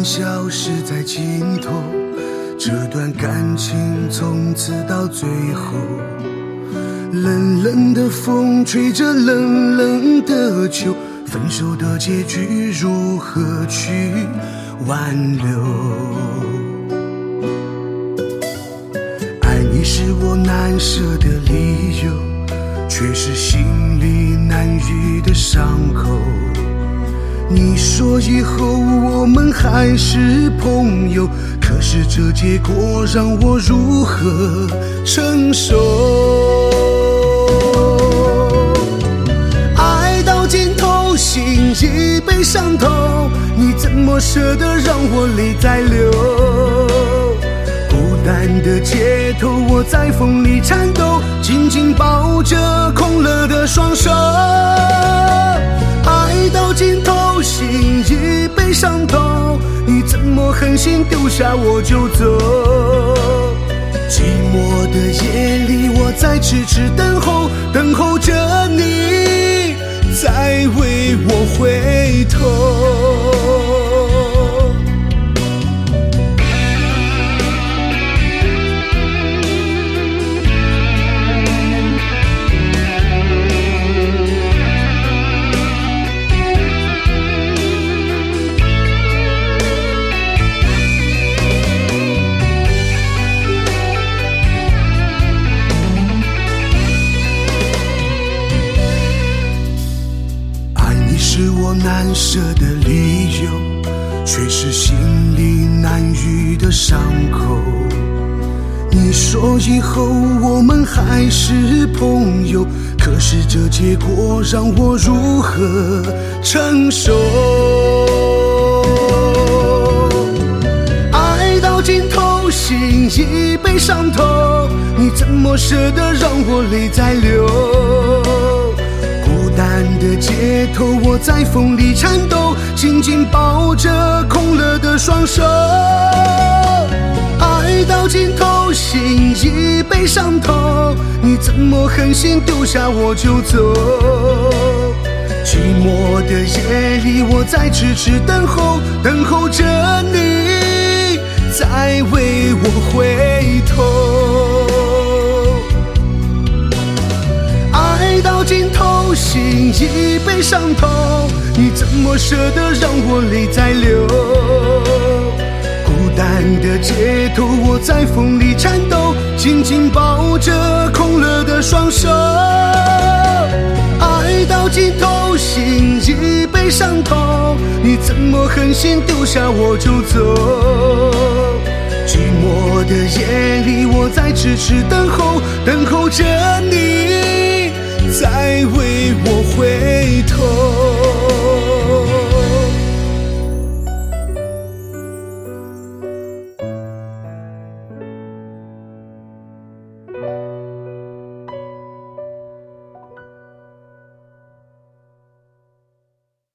然消失在尽头，这段感情从此到最后。冷冷的风吹着冷冷的秋，分手的结局如何去挽留？爱你是我难舍的理由，却是心里难愈的伤口。你说以后我们还是朋友，可是这结果让我如何承受？爱到尽头，心已被伤透，你怎么舍得让我泪再流？孤单的街头，我在风里颤抖，紧紧抱着空了的双手。爱到尽头，心已被伤透，你怎么狠心丢下我就走？寂寞的夜里，我在痴痴等候，等候着你再为我回头。是我难舍的理由，却是心里难愈的伤口。你说以后我们还是朋友，可是这结果让我如何承受？爱到尽头，心已被伤透，你怎么舍得让我泪再流？孤单的街头，我在风里颤抖，紧紧抱着空了的双手。爱到尽头，心已被伤透，你怎么狠心丢下我就走？寂寞的夜里，我在痴痴等候，等候着你再为我回头。爱到尽头，心已被伤透，你怎么舍得让我泪再流？孤单的街头，我在风里颤抖，紧紧抱着空了的双手。爱到尽头，心已被伤透，你怎么狠心丢下我就走？寂寞的夜里，我在痴痴等候，等候着你再为我回头。